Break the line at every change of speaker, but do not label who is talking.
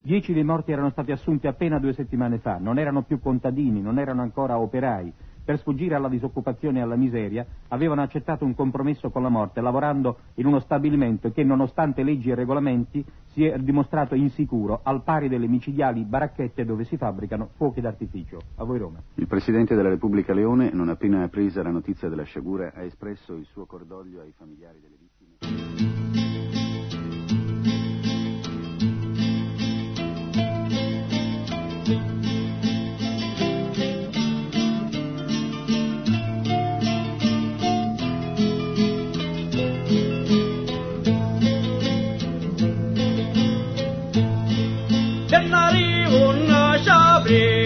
10 dei morti erano stati assunti appena 2 settimane fa, non erano più contadini, non erano ancora operai. Per sfuggire alla disoccupazione e alla miseria avevano accettato un compromesso con la morte, lavorando in uno stabilimento che, nonostante leggi e regolamenti, si è dimostrato insicuro, al pari delle micidiali baracchette dove si fabbricano fuochi d'artificio. A voi Roma.
Il Presidente della Repubblica Leone, non appena appresa la notizia della sciagura, ha espresso il suo cordoglio ai familiari delle vittime.
Nari unna shabri